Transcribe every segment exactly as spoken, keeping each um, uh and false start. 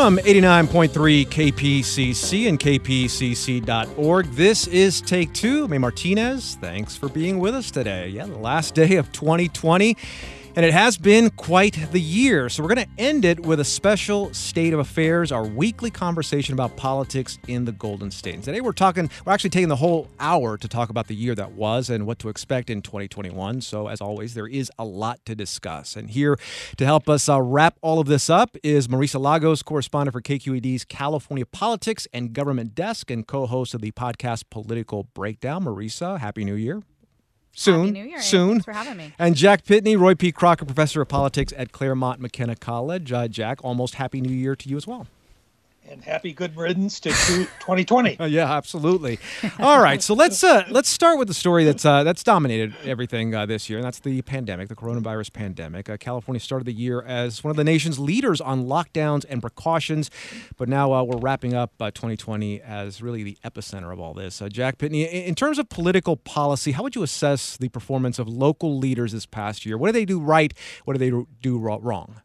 From eighty-nine point three K P C C and K P C C dot org, this is Take Two. May Martinez, thanks for being with us today. Yeah, the last day of twenty twenty, and it has been quite the year. So we're going to end it with a special State of Affairs, our weekly conversation about politics in the Golden State. And today we're talking, we're actually taking the whole hour to talk about the year that was and what to expect in twenty twenty-one. So as always, there is a lot to discuss. And here to help us uh, wrap all of this up is Marisa Lagos, correspondent for K Q E D's California Politics and Government Desk and co-host of the podcast Political Breakdown. Marisa, Happy New Year. Soon, Happy New Year. soon. Thanks for having me. And Jack Pitney, Roy P. Crocker, professor of politics at Claremont McKenna College. Uh, Jack, almost Happy New Year to you as well. And happy good riddance to twenty twenty. uh, yeah, absolutely. All right, so let's uh, let's start with the story that's uh, that's dominated everything uh, this year, and that's the pandemic, the coronavirus pandemic. Uh, California started the year as one of the nation's leaders on lockdowns and precautions, but now uh, we're wrapping up uh, twenty twenty as really the epicenter of all this. Uh, Jack Pitney, in terms of political policy, how would you assess the performance of local leaders this past year? What did they do right? What did they do wrong?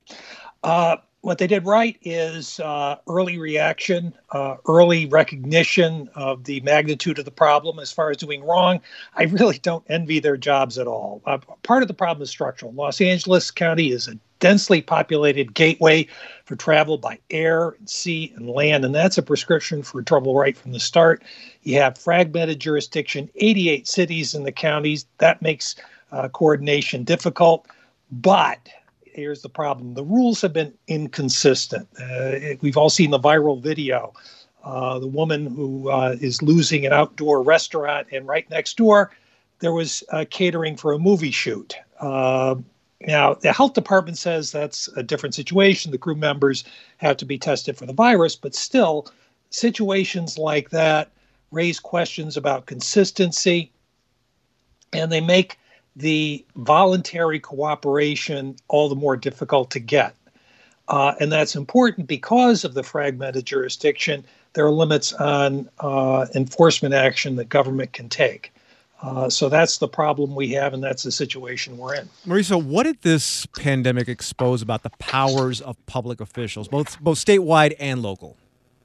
Uh, What they did right is uh, early reaction, uh, early recognition of the magnitude of the problem. As far as doing wrong, I really don't envy their jobs at all. Uh, part of the problem is structural. Los Angeles County is a densely populated gateway for travel by air and sea and land, and that's a prescription for trouble right from the start. You have fragmented jurisdiction, eighty-eight cities in the counties. That makes uh, coordination difficult, but here's the problem. The rules have been inconsistent. Uh, we've all seen the viral video. Uh, the woman who uh, is losing an outdoor restaurant, and right next door, there was uh, catering for a movie shoot. Uh, now, the health department says that's a different situation. The crew members have to be tested for the virus, but still, situations like that raise questions about consistency, and they make the voluntary cooperation all the more difficult to get. Uh, and that's important because of the fragmented jurisdiction. There are limits on uh, enforcement action that government can take. Uh, so that's the problem we have, and that's the situation we're in. Marisa, what did this pandemic expose about the powers of public officials, both both statewide and local?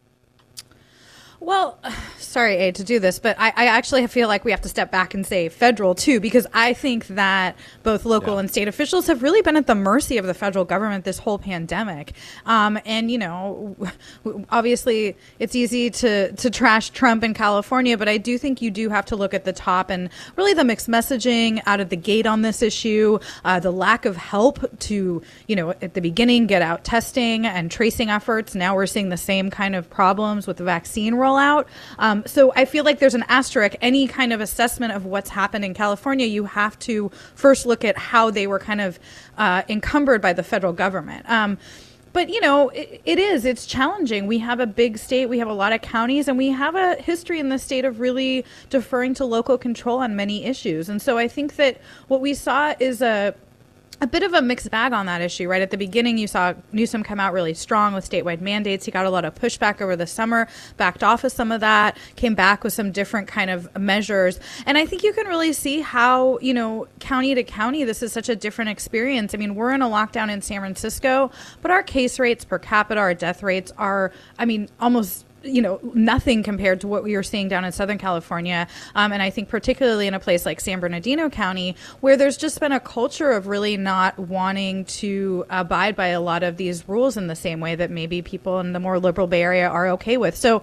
Well, sorry, Abe, to do this, but I, I actually feel like we have to step back and say federal, too, because I think that both local yeah. and state officials have really been at the mercy of the federal government this whole pandemic. Um, and, you know, obviously it's easy to, to trash Trump in California, but I do think you do have to look at the top and really the mixed messaging out of the gate on this issue, uh, the lack of help to, you know, at the beginning get out testing and tracing efforts. Now we're seeing the same kind of problems with the vaccine rollout. Out. Um, so I feel like there's an asterisk. Any kind of assessment of what's happened in California, you have to first look at how they were kind of uh, encumbered by the federal government. Um, but, you know, it, it is. It's challenging. We have a big state. We have a lot of counties, and we have a history in the state of really deferring to local control on many issues. And so I think that what we saw is a A bit of a mixed bag on that issue, right? At the beginning, you saw Newsom come out really strong with statewide mandates. He got a lot of pushback over the summer, backed off of some of that, came back with some different kind of measures. And I think you can really see how, you know, county to county, this is such a different experience. I mean, we're in a lockdown in San Francisco, but our case rates per capita, our death rates are, I mean, almost you know, nothing compared to what we were seeing down in Southern California. Um, and I think particularly in a place like San Bernardino County, where there's just been a culture of really not wanting to abide by a lot of these rules in the same way that maybe people in the more liberal Bay Area are okay with. So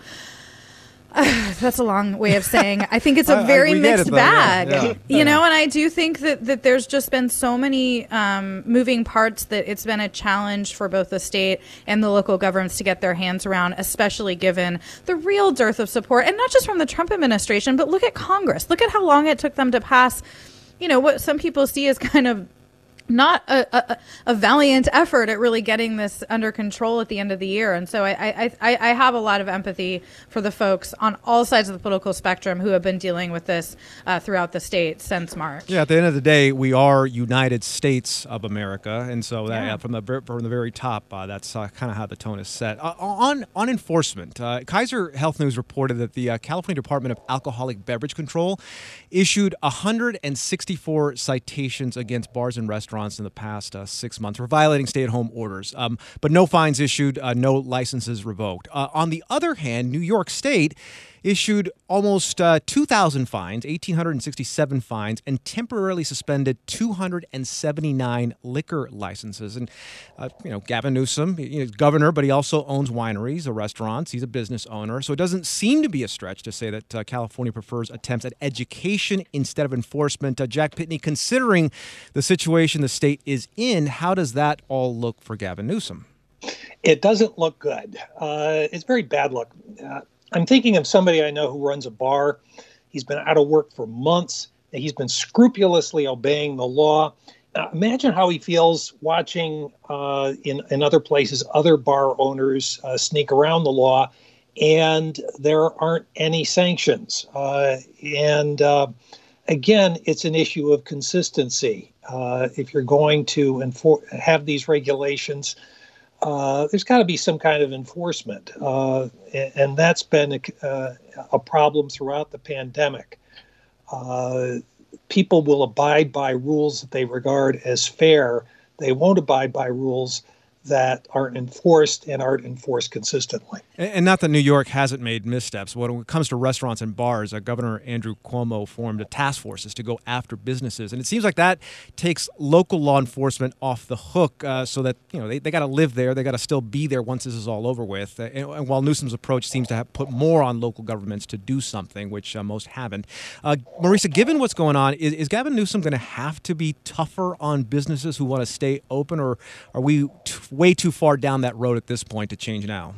Uh, that's a long way of saying I think it's a very I, I, mixed it, bag, yeah, yeah. you know, and I do think that, that there's just been so many um, moving parts that it's been a challenge for both the state and the local governments to get their hands around, especially given the real dearth of support, and not just from the Trump administration, but look at Congress. Look at how long it took them to pass, you know, what some people see as kind of not a, a, a valiant effort at really getting this under control at the end of the year. And so I, I, I, I have a lot of empathy for the folks on all sides of the political spectrum who have been dealing with this uh, throughout the state since March. Yeah, at the end of the day, we are United States of America. And so that, yeah. Yeah, from the from the very top, uh, that's uh, kind of how the tone is set. Uh, on, on enforcement, uh, Kaiser Health News reported that the uh, California Department of Alcoholic Beverage Control issued one hundred sixty-four citations against bars and restaurants restaurants in the past uh, six months for violating stay-at-home orders, um, but no fines issued, uh, no licenses revoked. Uh, on the other hand, New York State issued almost uh, two thousand fines, one thousand eight hundred sixty-seven fines, and temporarily suspended two hundred seventy-nine liquor licenses. And, uh, you know, Gavin Newsom, he's governor, but he also owns wineries, or restaurants. He's a business owner. So it doesn't seem to be a stretch to say that uh, California prefers attempts at education instead of enforcement. Uh, Jack Pitney, considering the situation the state is in, how does that all look for Gavin Newsom? It doesn't look good. Uh, it's very bad look. Uh, I'm thinking of somebody I know who runs a bar. He's been out of work for months. And he's been scrupulously obeying the law. Uh, imagine how he feels watching uh, in, in other places, other bar owners uh, sneak around the law, and there aren't any sanctions. Uh, and uh, again, it's an issue of consistency. Uh, if you're going to enfor- have these regulations, Uh, there's got to be some kind of enforcement, uh, and, and that's been a, uh, a problem throughout the pandemic. Uh, people will abide by rules that they regard as fair. They won't abide by rules that aren't enforced and aren't enforced consistently. And not that New York hasn't made missteps. When it comes to restaurants and bars, uh, Governor Andrew Cuomo formed a task forces to go after businesses. And it seems like that takes local law enforcement off the hook uh, so that, you know, they, they got to live there. They got to still be there once this is all over with. Uh, and, and while Newsom's approach seems to have put more on local governments to do something, which uh, most haven't. Uh, Marisa, given what's going on, is, is Gavin Newsom going to have to be tougher on businesses who want to stay open, or are we t- way too far down that road at this point to change now?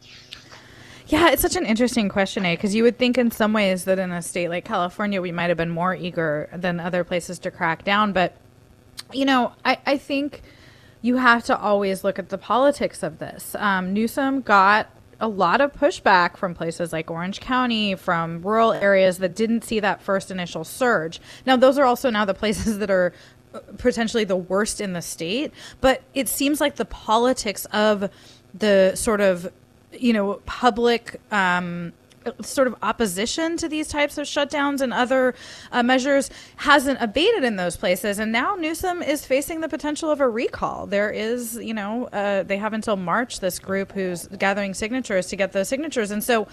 Yeah, it's such an interesting question, eh? Because you would think in some ways that in a state like California, we might have been more eager than other places to crack down. But, you know, I, I think you have to always look at the politics of this. Um, Newsom got a lot of pushback from places like Orange County, from rural areas that didn't see that first initial surge. Now, those are also now the places that are potentially the worst in the state. But it seems like the politics of the sort of, you know, public um, sort of opposition to these types of shutdowns and other uh, measures hasn't abated in those places. And now Newsom is facing the potential of a recall. There is, you know, uh, they have until March, this group who's gathering signatures to get those signatures. And so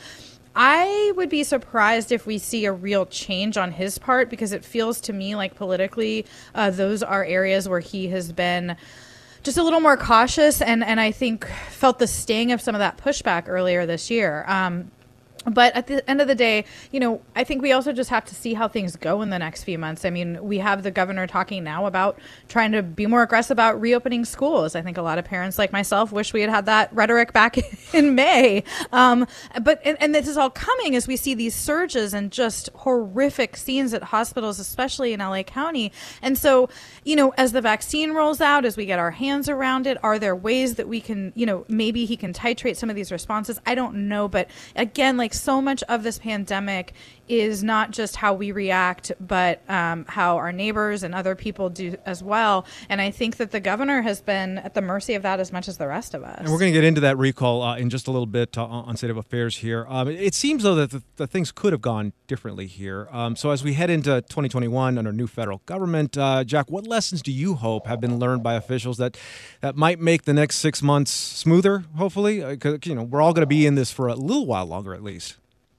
I would be surprised if we see a real change on his part, because it feels to me like politically uh, those are areas where he has been just a little more cautious, and, and I think felt the sting of some of that pushback earlier this year. Um, But at the end of the day, you know, I think we also just have to see how things go in the next few months. I mean, we have the governor talking now about trying to be more aggressive about reopening schools. I think a lot of parents like myself wish we had had that rhetoric back in May. Um, but and, and this is all coming as we see these surges and just horrific scenes at hospitals, especially in L A County. And so, you know, as the vaccine rolls out, as we get our hands around it, are there ways that we can, you know, maybe he can titrate some of these responses? I don't know. But again, like, so much of this pandemic is not just how we react, but um, how our neighbors and other people do as well. And I think that the governor has been at the mercy of that as much as the rest of us. And we're going to get into that recall uh, in just a little bit uh, on State of Affairs here. Um, it seems, though, that the, the things could have gone differently here. Um, so as we head into twenty twenty-one under new federal government, uh, Jack, what lessons do you hope have been learned by officials that, that might make the next six months smoother, hopefully? Because, you know, we're all going to be in this for a little while longer, at least.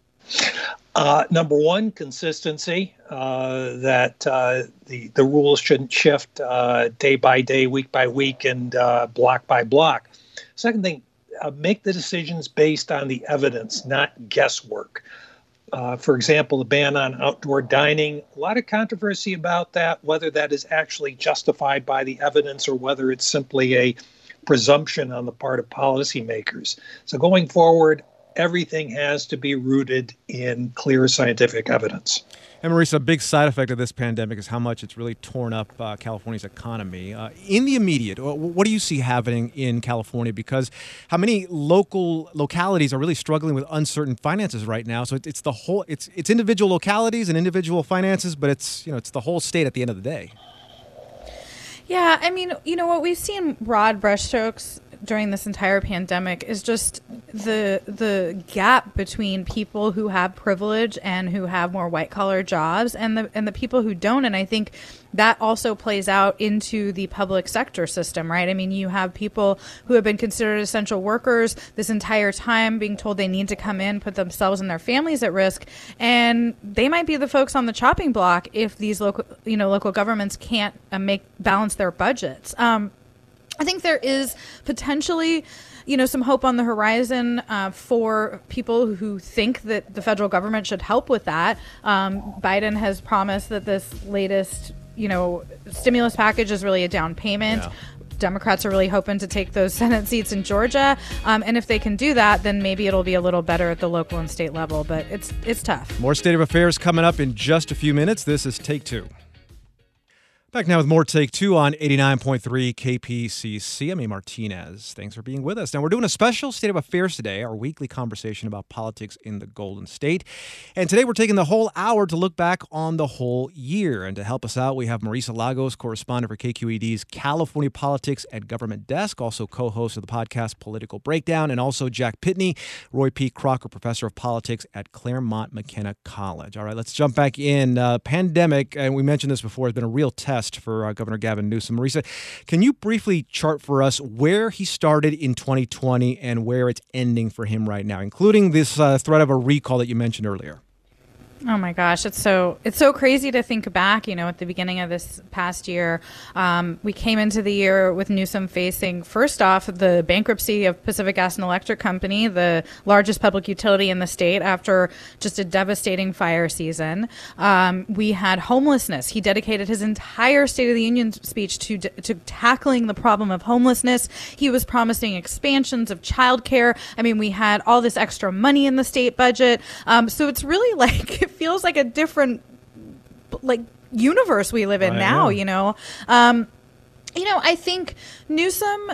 Uh, number one, consistency, uh, that uh, the, the rules shouldn't shift uh, day by day, week by week, and uh, block by block. Second thing, uh, make the decisions based on the evidence, not guesswork. Uh, for example, the ban on outdoor dining, a lot of controversy about that, whether that is actually justified by the evidence or whether it's simply a presumption on the part of policymakers. So going forward, everything has to be rooted in clear scientific evidence. And Marisa, a big side effect of this pandemic is how much it's really torn up uh, California's economy. Uh, in the immediate, what do you see happening in California? Because how many local localities are really struggling with uncertain finances right now? So it's the whole, it's it's individual localities and individual finances, but it's you know it's the whole state at the end of the day. Yeah, I mean, you know what, we've seen broad brushstrokes during this entire pandemic is just the the gap between people who have privilege and who have more white collar jobs and the and the people who don't. And I think that also plays out into the public sector system, right? I mean, you have people who have been considered essential workers this entire time being told they need to come in, put themselves and their families at risk, and they might be the folks on the chopping block if these local, you know, local governments can't uh, make balance their budgets. Um, I think there is potentially, you know, some hope on the horizon uh, for people who think that the federal government should help with that. Um, Biden has promised that this latest, you know, stimulus package is really a down payment. Yeah. Democrats are really hoping to take those Senate seats in Georgia. Um, and if they can do that, then maybe it'll be a little better at the local and state level. But it's it's tough. More State of Affairs coming up in just a few minutes. This is Take Two. Back now with more Take Two on eighty-nine point three K P C C. I'm A. Martinez. Thanks for being with us. Now, we're doing a special State of Affairs today, our weekly conversation about politics in the Golden State. And today we're taking the whole hour to look back on the whole year. And to help us out, we have Marisa Lagos, correspondent for K Q E D's California Politics and Government Desk, also co-host of the podcast Political Breakdown, and also Jack Pitney, Roy P. Crocker, professor of politics at Claremont McKenna College. All right, let's jump back in. Uh, pandemic, and we mentioned this before, has been a real test for uh, Governor Gavin Newsom. Marisa, can you briefly chart for us where he started in twenty twenty and where it's ending for him right now, including this uh, threat of a recall that you mentioned earlier? Oh my gosh, it's so it's so crazy to think back. You know, at the beginning of this past year, um, we came into the year with Newsom facing, first off, the bankruptcy of Pacific Gas and Electric Company, the largest public utility in the state, after just a devastating fire season. Um, we had homelessness. He dedicated his entire State of the Union speech to to tackling the problem of homelessness. He was promising expansions of childcare. I mean, we had all this extra money in the state budget. Um, so it's really like it feels like a different like universe we live in I now, know. you know. Um, you know, I think Newsom,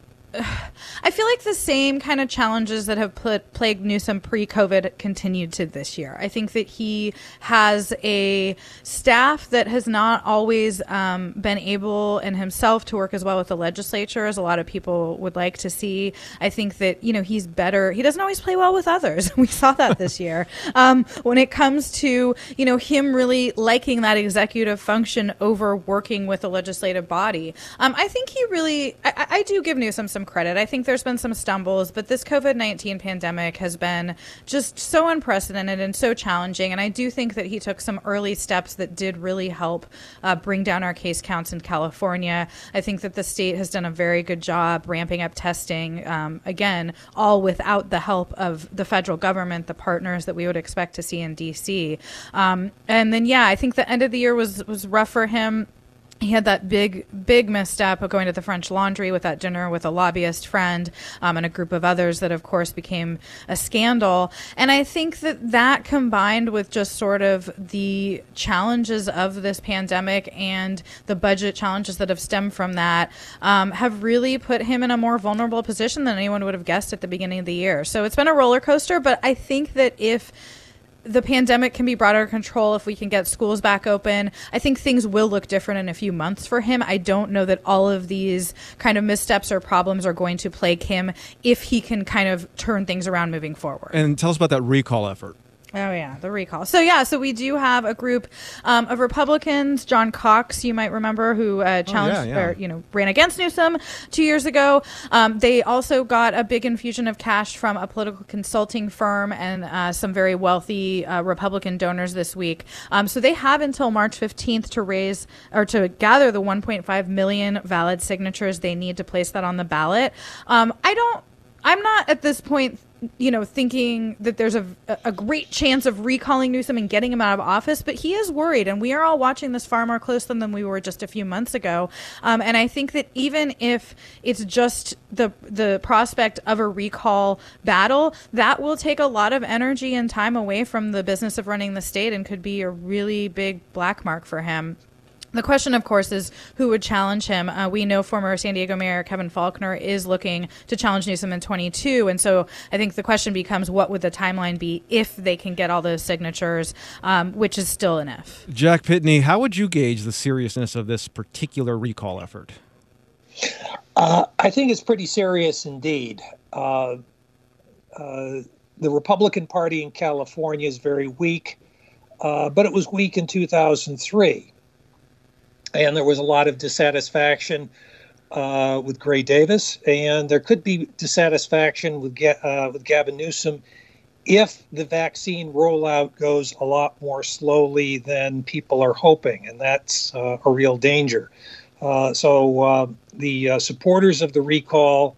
I feel like the same kind of challenges that have put, plagued Newsom pre-COVID continued to this year. I think that he has a staff that has not always um, been able in himself to work as well with the legislature as a lot of people would like to see. I think that, you know, he's better. He doesn't always play well with others. We saw that this year. Um, when it comes to, you know, him really liking that executive function over working with the legislative body. Um, I think he really, I, I do give Newsom some credit. I think there's been some stumbles, but this COVID nineteen pandemic has been just so unprecedented and so challenging. And I do think that he took some early steps that did really help uh, bring down our case counts in California. I think that the state has done a very good job ramping up testing, um, again, all without the help of the federal government, the partners that we would expect to see in D C. Um, and then, yeah, I think the end of the year was, was rough for him. He had that big, big misstep of going to the French Laundry with that dinner with a lobbyist friend um, and a group of others that, of course, became a scandal. And I think that that combined with just sort of the challenges of this pandemic and the budget challenges that have stemmed from that um, have really put him in a more vulnerable position than anyone would have guessed at the beginning of the year. So it's been a roller coaster, but I think that if the pandemic can be brought under control, if we can get schools back open, I think things will look different in a few months for him. I don't know that all of these kind of missteps or problems are going to plague him if he can kind of turn things around moving forward. And tell us about that recall effort. Oh, yeah, the recall. So, yeah, so we do have a group um, of Republicans. John Cox, you might remember, who uh, challenged oh, yeah, yeah. or, you know, ran against Newsom two years ago. Um, they also got a big infusion of cash from a political consulting firm and uh, some very wealthy uh, Republican donors this week. Um, so they have until March fifteenth to raise or to gather the one point five million valid signatures they need to place that on the ballot. Um, I don't, I'm not at this point you know, thinking that there's a, a great chance of recalling Newsom and getting him out of office, but he is worried, and we are all watching this far more closely than we were just a few months ago. Um, and I think that even if it's just the the prospect of a recall battle, that will take a lot of energy and time away from the business of running the state and could be a really big black mark for him. The question, of course, is who would challenge him. Uh, we know former San Diego Mayor Kevin Faulconer is looking to challenge Newsom in twenty-two. And so I think the question becomes, what would the timeline be if they can get all those signatures, um, which is still an if. Jack Pitney, how would you gauge the seriousness of this particular recall effort? Uh, I think it's pretty serious indeed. Uh, uh, the Republican Party in California is very weak, uh, but it was weak in two thousand three. And there was a lot of dissatisfaction uh, with Gray Davis, and there could be dissatisfaction with, uh, with Gavin Newsom if the vaccine rollout goes a lot more slowly than people are hoping, and that's uh, a real danger. Uh, so uh, the uh, supporters of the recall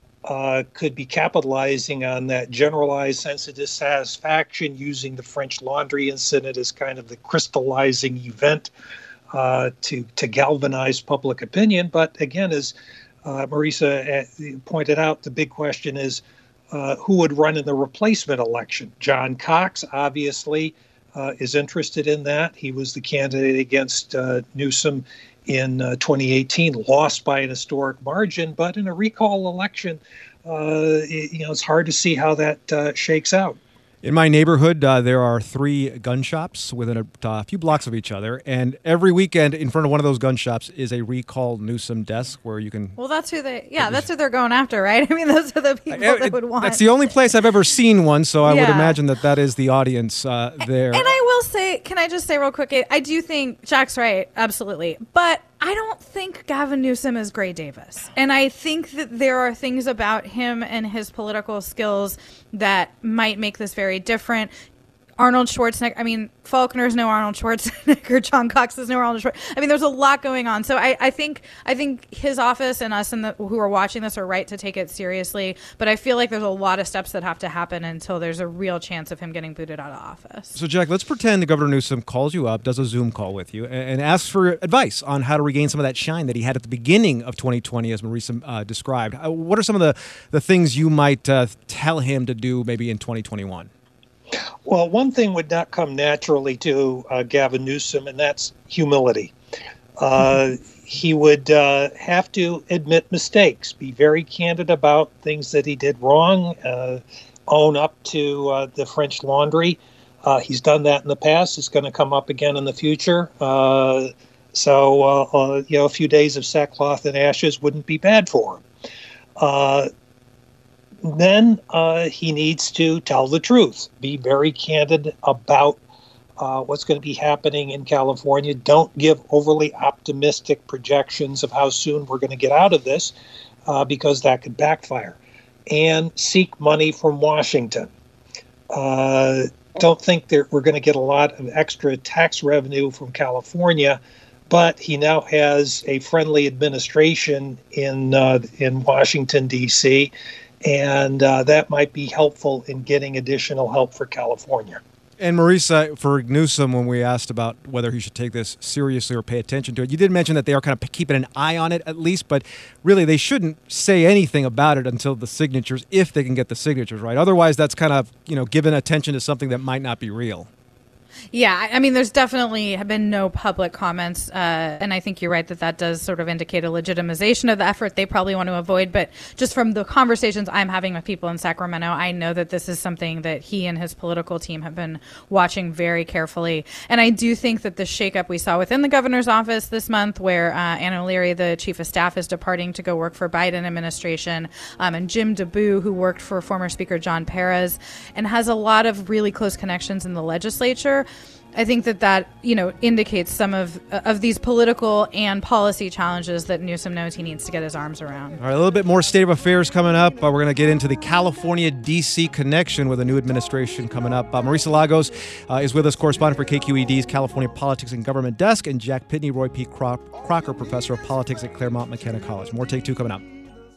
uh, could be capitalizing on that generalized sense of dissatisfaction, using the French Laundry incident as kind of the crystallizing event uh, to to galvanize public opinion. But again, as uh, Marisa pointed out, the big question is uh, who would run in the replacement election? John Cox, obviously, uh, is interested in that. He was the candidate against uh, Newsom in uh, twenty eighteen, lost by an historic margin, but in a recall election, uh, it, you know, it's hard to see how that uh, shakes out. In my neighborhood, uh, there are three gun shops within a uh, few blocks of each other, and every weekend in front of one of those gun shops is a recall Newsom desk where you can... Well, that's who they... Yeah, that's who they're going after, right? I mean, those are the people uh, that would want... That's the only place I've ever seen one, so I yeah. would imagine that that is the audience uh, there. And I will say, can I just say real quick, I do think Jack's right, absolutely, but I don't think Gavin Newsom is Gray Davis. And I think that there are things about him and his political skills that might make this very different. Arnold Schwarzenegger, I mean, Faulkner's no Arnold Schwarzenegger, John Cox is no Arnold Schwarzenegger. I mean, there's a lot going on. So I, I think I think his office and us and the, who are watching this are right to take it seriously. But I feel like there's a lot of steps that have to happen until there's a real chance of him getting booted out of office. So, Jack, let's pretend that Governor Newsom calls you up, does a Zoom call with you, and, and asks for advice on how to regain some of that shine that he had at the beginning of twenty twenty, as Marisa uh, described. Uh, what are some of the, the things you might uh, tell him to do maybe in twenty twenty-one? Well, one thing would not come naturally to uh, Gavin Newsom, and that's humility. Uh, he would uh, have to admit mistakes, be very candid about things that he did wrong, uh, own up to uh, the French Laundry. Uh, he's done that in the past. It's going to come up again in the future. Uh, so, uh, uh, you know, a few days of sackcloth and ashes wouldn't be bad for him. Uh, Then uh, he needs to tell the truth, be very candid about uh, what's going to be happening in California. Don't give overly optimistic projections of how soon we're going to get out of this, uh, because that could backfire. And seek money from Washington. Uh, don't think that we're going to get a lot of extra tax revenue from California, but he now has a friendly administration in uh, in Washington, D C, and uh, that might be helpful in getting additional help for California. And Marisa, for Newsom, when we asked about whether he should take this seriously or pay attention to it, you did mention that they are kind of keeping an eye on it at least, but really they shouldn't say anything about it until the signatures, if they can get the signatures right. Otherwise, that's kind of, you know, giving attention to something that might not be real. Yeah, I mean, there's definitely have been no public comments, uh, and I think you're right that that does sort of indicate a legitimization of the effort they probably want to avoid. But just from the conversations I'm having with people in Sacramento, I know that this is something that he and his political team have been watching very carefully. And I do think that the shakeup we saw within the governor's office this month, where uh, Ann O'Leary, the chief of staff, is departing to go work for Biden administration, um, and Jim DeBoo, who worked for former Speaker John Perez and has a lot of really close connections in the legislature, I think that that, you know, indicates some of of these political and policy challenges that Newsom knows he needs to get his arms around. All right, a little bit more state of affairs coming up. Uh, we're going to get into the California-D C connection with a new administration coming up. Uh, Marisa Lagos uh, is with us, correspondent for K Q E D's California Politics and Government Desk, and Jack Pitney, Roy P. Crocker, professor of politics at Claremont McKenna College. More Take Two coming up.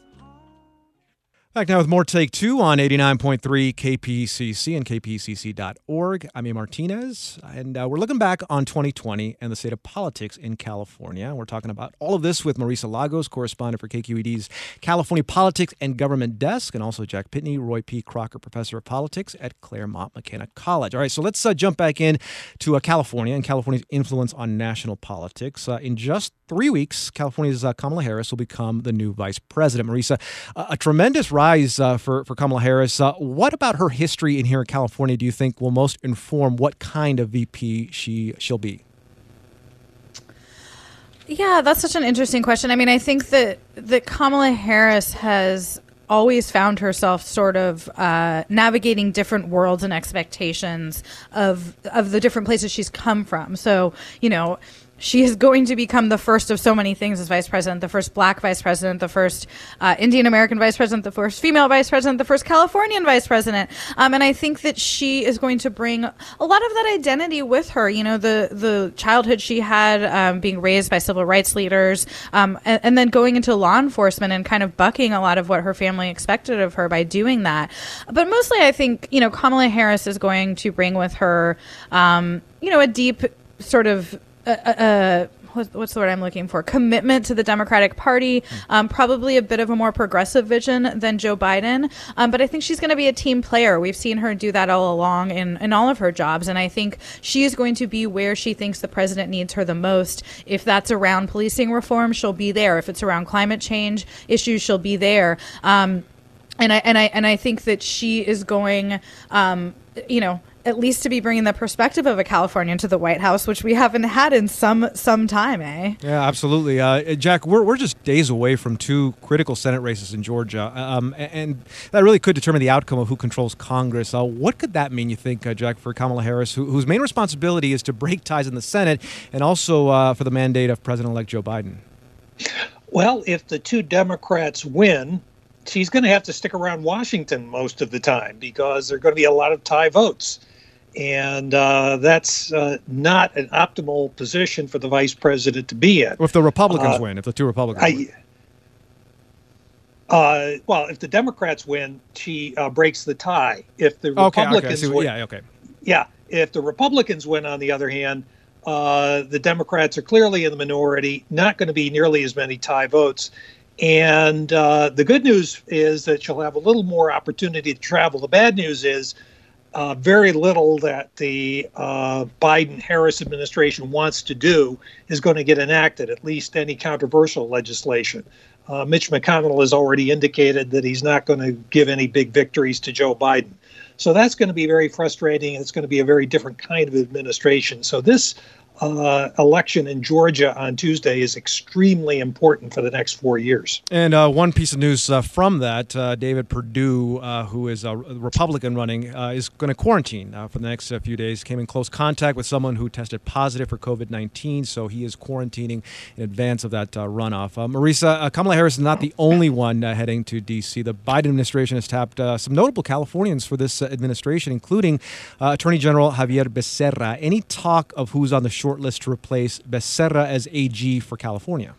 Back now with more Take Two on eighty-nine point three K P C C and K P C C dot org. I'm A. Martinez, and uh, we're looking back on twenty twenty and the state of politics in California. We're talking about all of this with Marisa Lagos, correspondent for K Q E D's California Politics and Government Desk, and also Jack Pitney, Roy P. Crocker, professor of politics at Claremont McKenna College. All right, so let's uh, jump back in to uh, California and California's influence on national politics. Uh, in just three weeks, California's uh, Kamala Harris will become the new vice president. Marisa, uh, a tremendous rise Uh, for, for Kamala Harris. Uh, what about her history in here in California do you think will most inform what kind of V P she, she'll be? Yeah, that's such an interesting question. I mean, I think that, that Kamala Harris has always found herself sort of uh, navigating different worlds and expectations of of the different places she's come from. So, you know, she is going to become the first of so many things as vice president, the first black vice president, the first uh, Indian American vice president, the first female vice president, the first Californian vice president. Um, and I think that she is going to bring a lot of that identity with her. You know, the, the childhood she had, um, being raised by civil rights leaders, um, and, and then going into law enforcement and kind of bucking a lot of what her family expected of her by doing that. But mostly I think, you know, Kamala Harris is going to bring with her, um, you know, a deep sort of Uh, uh, what's the word I'm looking for? Commitment to the Democratic Party, um, probably a bit of a more progressive vision than Joe Biden. Um, but I think she's going to be a team player. We've seen her do that all along in, in all of her jobs. And I think she is going to be where she thinks the president needs her the most. If that's around policing reform, she'll be there. If it's around climate change issues, she'll be there. Um, and I, and I, and I think that she is going, um, you know, at least to be bringing the perspective of a Californian to the White House, which we haven't had in some some time, eh? Yeah, absolutely. Uh, Jack, we're, we're just days away from two critical Senate races in Georgia, um, and that really could determine the outcome of who controls Congress. Uh, what could that mean, you think, uh, Jack, for Kamala Harris, who, whose main responsibility is to break ties in the Senate and also uh, for the mandate of President-elect Joe Biden? Well, if the two Democrats win, she's going to have to stick around Washington most of the time because there are going to be a lot of tie votes. And uh, that's uh, not an optimal position for the vice president to be in. Well, if the Republicans uh, win, if the two Republicans I, win. Uh, well, if the Democrats win, she uh, breaks the tie. If the okay, Republicans okay. win, yeah, okay. Yeah, if the Republicans win, on the other hand, uh, the Democrats are clearly in the minority, not going to be nearly as many tie votes. And uh, the good news is that she'll have a little more opportunity to travel. The bad news is Uh, very little that the uh, Biden-Harris administration wants to do is going to get enacted, at least any controversial legislation. Uh, Mitch McConnell has already indicated that he's not going to give any big victories to Joe Biden. So that's going to be very frustrating. It's going to be a very different kind of administration. So this Uh, election in Georgia on Tuesday is extremely important for the next four years. And uh, one piece of news uh, from that, uh, David Perdue, uh, who is a Republican running, uh, is going to quarantine uh, for the next uh, few days. Came in close contact with someone who tested positive for COVID nineteen, so he is quarantining in advance of that uh, runoff. Uh, Marisa, uh, Kamala Harris is not the only one uh, heading to D C. The Biden administration has tapped uh, some notable Californians for this uh, administration, including uh, Attorney General Xavier Becerra. Any talk of who's on the short list to replace Becerra as A G for California?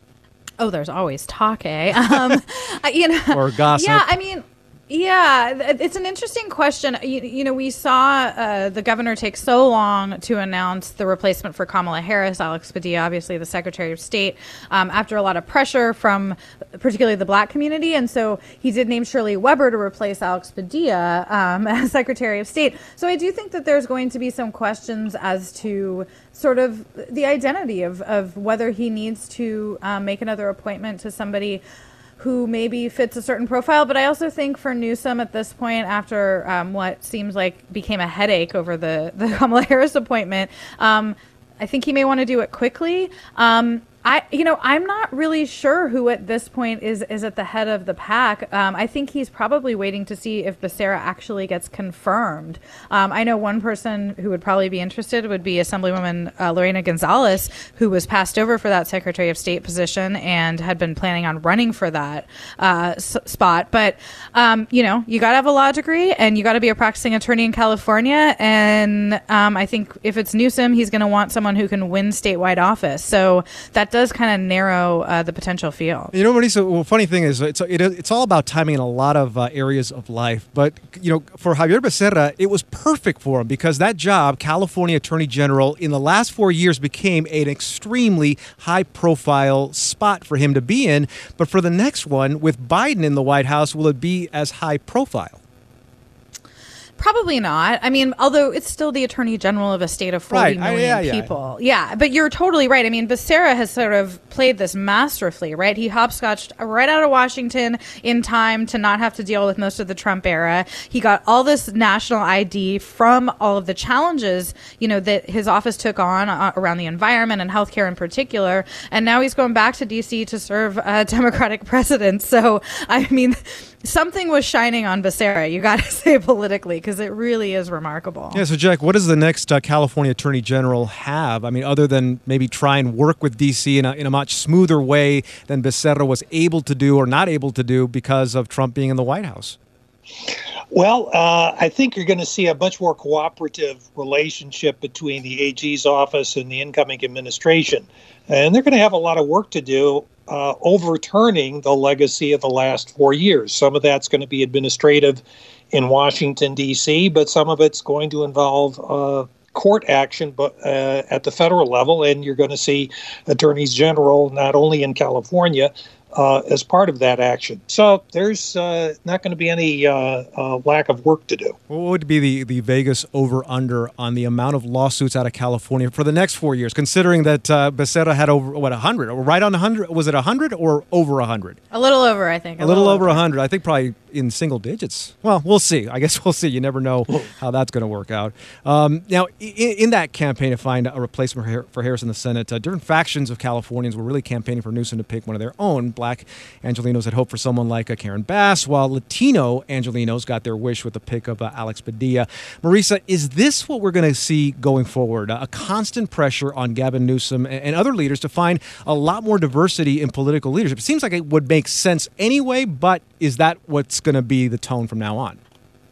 Oh, there's always talk, eh? Um, you know, or gossip. Yeah, I mean, yeah, it's an interesting question. You, you know, we saw uh, the governor take so long to announce the replacement for Kamala Harris, Alex Padilla, obviously the Secretary of State, um, after a lot of pressure from particularly the black community. And so he did name Shirley Weber to replace Alex Padilla um, as Secretary of State. So I do think that there's going to be some questions as to sort of the identity of, of whether he needs to um, make another appointment to somebody who maybe fits a certain profile. But I also think for Newsom at this point, after um, what seems like became a headache over the, the Kamala Harris appointment, um, I think he may want to do it quickly. Um, I, you know, I'm not really sure who at this point is, is at the head of the pack. Um, I think he's probably waiting to see if Becerra actually gets confirmed. Um, I know one person who would probably be interested would be Assemblywoman uh, Lorena Gonzalez, who was passed over for that Secretary of State position and had been planning on running for that uh, s- spot. But, um, you know, you got to have a law degree and you got to be a practicing attorney in California. And um, I think if it's Newsom, he's going to want someone who can win statewide office. So that does kind of narrow uh, the potential field. You know, Marisa, well, funny thing is, it's it, it's all about timing in a lot of uh, areas of life. But, you know, for Xavier Becerra, it was perfect for him because that job, California Attorney General, in the last four years became an extremely high-profile spot for him to be in. But for the next one, with Biden in the White House, will it be as high-profile? Probably not. I mean, although it's still the attorney general of a state of forty right. million I, yeah, people. Yeah. yeah, but you're totally right. I mean, Becerra has sort of played this masterfully, right? He hopscotched right out of Washington in time to not have to deal with most of the Trump era. He got all this national I D from all of the challenges, you know, that his office took on uh, around the environment and healthcare in particular. And now he's going back to D C to serve a Democratic president. So, I mean, something was shining on Becerra, you got to say, politically, because it really is remarkable. Yeah, so Jack, what does the next uh, California Attorney General have? I mean, other than maybe try and work with D C in a, in a much smoother way than Becerra was able to do or not able to do because of Trump being in the White House? Well, uh, I think you're going to see a much more cooperative relationship between the A G's office and the incoming administration. And they're going to have a lot of work to do uh, overturning the legacy of the last four years. Some of that's going to be administrative in Washington, D C, but some of it's going to involve uh, court action but uh, at the federal level. And you're going to see attorneys general not only in California, Uh, as part of that action. So there's uh, not going to be any uh, uh, lack of work to do. What would be the, the Vegas over-under on the amount of lawsuits out of California for the next four years, considering that uh, Becerra had over, what, one hundred? Or right on one hundred? Was it one hundred or over one hundred? A little over, I think. A, a little, little over one hundred. I think probably in single digits. Well, we'll see. I guess we'll see. You never know how that's going to work out. Um, now, in, in that campaign to find a replacement for, for Harris in the Senate, uh, different factions of Californians were really campaigning for Newsom to pick one of their own. Black Angelenos had hoped for someone like uh, Karen Bass, while Latino Angelenos got their wish with the pick of uh, Alex Padilla. Marisa, is this what we're going to see going forward? Uh, a constant pressure on Gavin Newsom and, and other leaders to find a lot more diversity in political leadership. It seems like it would make sense anyway, but is that what's going to be the tone from now on?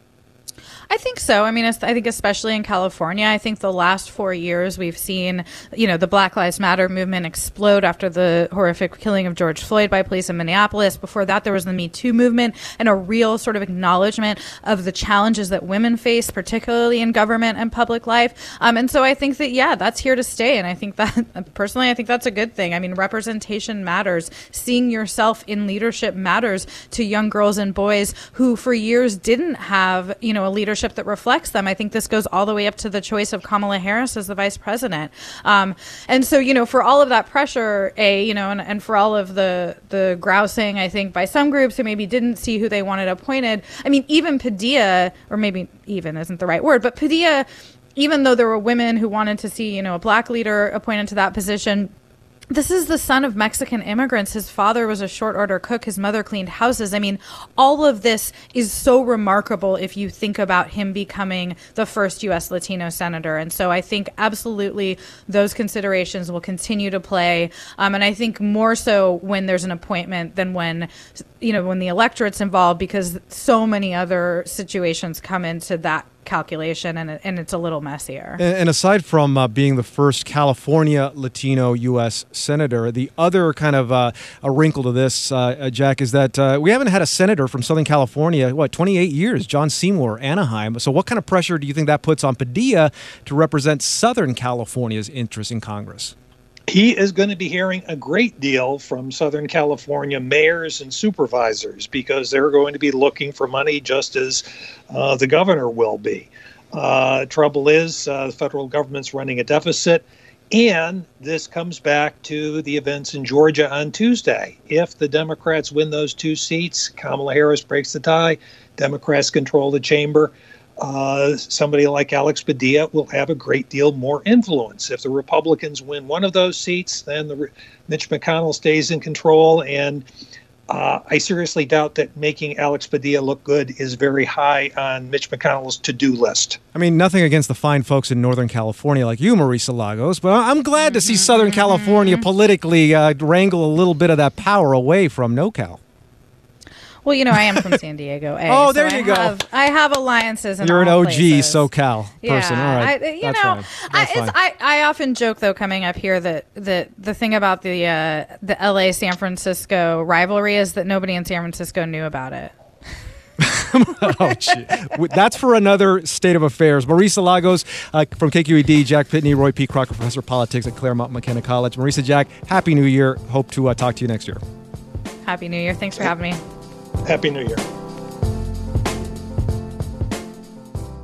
I think so. I mean, I think especially in California, I think the last four years we've seen, you know, the Black Lives Matter movement explode after the horrific killing of George Floyd by police in Minneapolis. Before that, there was the Me Too movement and a real sort of acknowledgement of the challenges that women face, particularly in government and public life. Um, and so I think that, yeah, that's here to stay. And I think that, personally, I think that's a good thing. I mean, representation matters. Seeing yourself in leadership matters to young girls and boys who for years didn't have, you know, a leadership that reflects them. I think this goes all the way up to the choice of Kamala Harris as the vice president. Um, and so, you know, for all of that pressure, A, you know, and, and for all of the, the grousing, I think, by some groups who maybe didn't see who they wanted appointed. I mean, even Padilla, or maybe even isn't the right word, but Padilla, even though there were women who wanted to see, you know, a black leader appointed to that position, this is the son of Mexican immigrants. His father was a short order cook. His mother cleaned houses. I mean, all of this is so remarkable if you think about him becoming the first U S Latino senator. And so I think absolutely those considerations will continue to play. Um, and I think more so when there's an appointment than when, you know, when the electorate's involved, because so many other situations come into that calculation, and, and it's a little messier. And, and aside from uh, being the first California Latino U S senator, the other kind of uh, a wrinkle to this, uh, Jack, is that uh, we haven't had a senator from Southern California, what, twenty-eight years, John Seymour, Anaheim. So what kind of pressure do you think that puts on Padilla to represent Southern California's interests in Congress? He is going to be hearing a great deal from Southern California mayors and supervisors because they're going to be looking for money just as uh, the governor will be. Uh, trouble is, uh, the federal government's running a deficit, and this comes back to the events in Georgia on Tuesday. If the Democrats win those two seats, Kamala Harris breaks the tie, Democrats control the chamber. Uh, somebody like Alex Padilla will have a great deal more influence. If the Republicans win one of those seats, then the, Mitch McConnell stays in control. And uh, I seriously doubt that making Alex Padilla look good is very high on Mitch McConnell's to-do list. I mean, nothing against the fine folks in Northern California like you, Marisa Lagos, but I'm glad to see Southern California politically uh, wrangle a little bit of that power away from NorCal. Well, you know, I am from San Diego. A, oh, there so you I go. Have, I have alliances in You're all an O G places. SoCal person. Yeah, All right. I, you That's know, fine. I, That's it's, fine. I, I often joke, though, coming up here that, that the thing about the uh, the L A San Francisco rivalry is that nobody in San Francisco knew about it. oh, shit. That's for another state of affairs. Marisa Lagos uh, from K Q E D, Jack Pitney, Roy P. Crocker, Professor of Politics at Claremont McKenna College. Marisa, Jack, Happy New Year. Hope to uh, talk to you next year. Happy New Year. Thanks for having me. Happy New Year.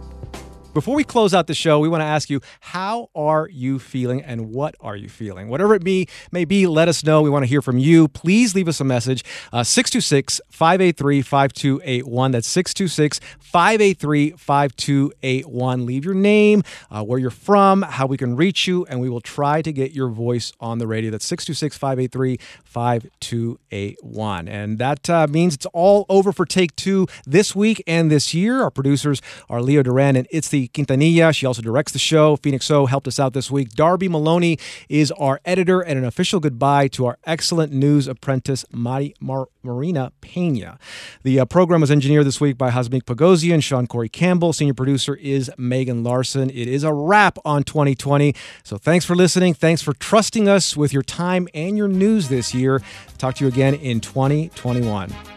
Before we close out the show, we want to ask you, how are you feeling and what are you feeling? Whatever it be, may be, let us know. We want to hear from you. Please leave us a message, uh, six two six, five eight three, five two eight one. That's six two six, five eight three, five two eight one. Leave your name, uh, where you're from, how we can reach you, and we will try to get your voice on the radio. That's six two six, five eight three, five two eight one. And that uh, means it's all over for Take Two this week and this year. Our producers are Leo Duran and Itzi Quintanilla. She also directs the show. Phoenix O helped us out this week. Darby Maloney is our editor, and an official goodbye to our excellent news apprentice, Mari Mar- Marina Pena. The uh, program was engineered this week by Hasmik Pagosian, Sean Corey Campbell. Senior producer is Megan Larson. It is a wrap on twenty twenty. So thanks for listening. Thanks for trusting us with your time and your news this year. Talk to you again in twenty twenty-one.